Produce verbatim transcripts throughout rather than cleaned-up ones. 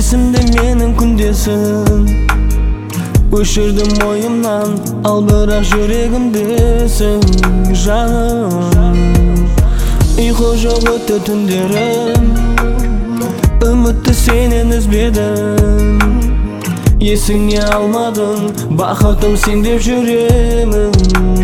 Esimde menin күндесім, өшірдім ойымнан, ал бірақ жүрегімдесің жаным. Ұйқы жоқ өтті түндерім, үмітті сенен үзбедім. Есіңе алмадың, бақытым сен деп жүремін.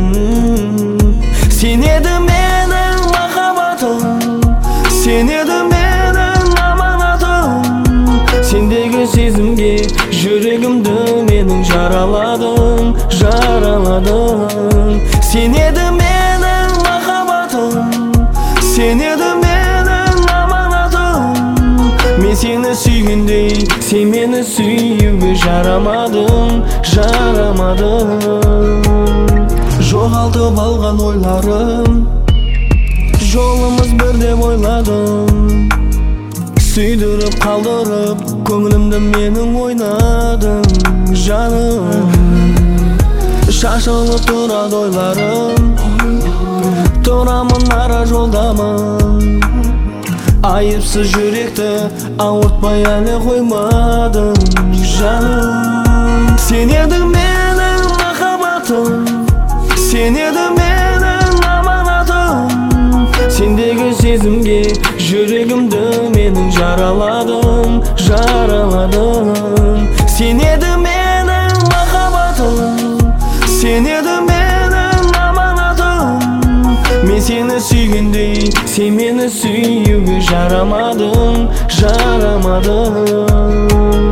Сен еді менің махаббатым, сен еді менің аманатым. Сендегі сезімге жүрегімді менің жараладың, жараладың. Сен еді менің махаббатым, сен еді менің аманатым. Мен сені сүйгендей, сен мені сүюге жарамадың, жарамадың. Жоғалтып алған ойларым, жолымыз бір деп ойладым. Сүйдіріп қалдырып, көңілімді менің ойнадың жаным. Шашылып тұрады ойларым, тұрамын ара жолдамын. Айыпсыз жүректі ауыртпай әлі қоймадың жаным. Сен едің менің махаббатым, сен едің менің аманатым. Сендегі сезімге жүрегімді менің жараладың, жараладың. Сен едің менің махаббатым, сен едің менің аманатым. Мен сені сүйгендей, сен мені сүюге жарамадың, жарамадың.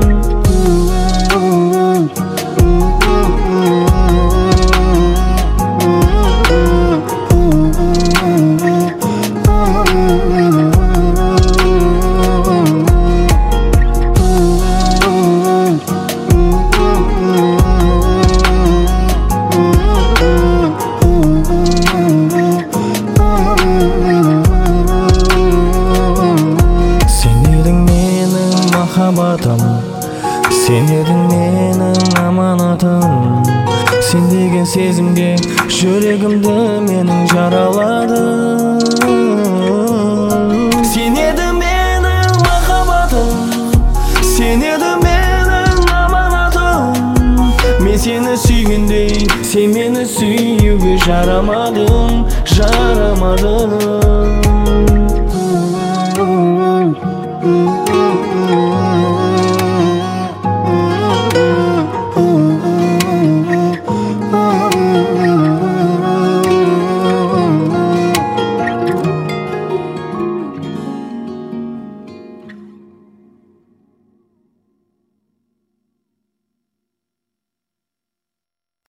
Сен едің менің аманатым, сен деген сезімге жүрегімді менің жараладың. Сен едің менің махаббатым, сен едің менің аманатым. Мен сені сүйгендей, сен мені сүюге жарамадың, жарамадың.